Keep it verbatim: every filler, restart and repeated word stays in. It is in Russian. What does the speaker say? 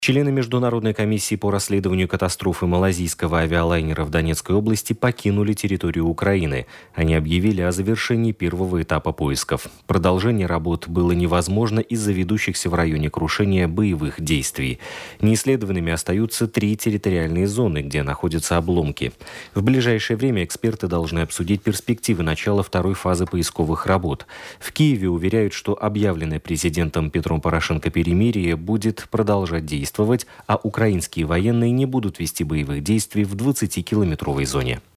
Члены Международной комиссии по расследованию катастрофы малазийского авиалайнера в Донецкой области покинули территорию Украины. Они объявили о завершении первого этапа поисков. Продолжение работ было невозможно из-за ведущихся в районе крушения боевых действий. Неисследованными остаются три территориальные зоны, где находятся обломки. В ближайшее время эксперты должны обсудить перспективы начала второй фазы поисковых работ. В Киеве уверяют, что объявленное президентом Петром Порошенко перемирие будет продолжать действовать, а украинские военные не будут вести боевых действий в двадцатикилометровой зоне.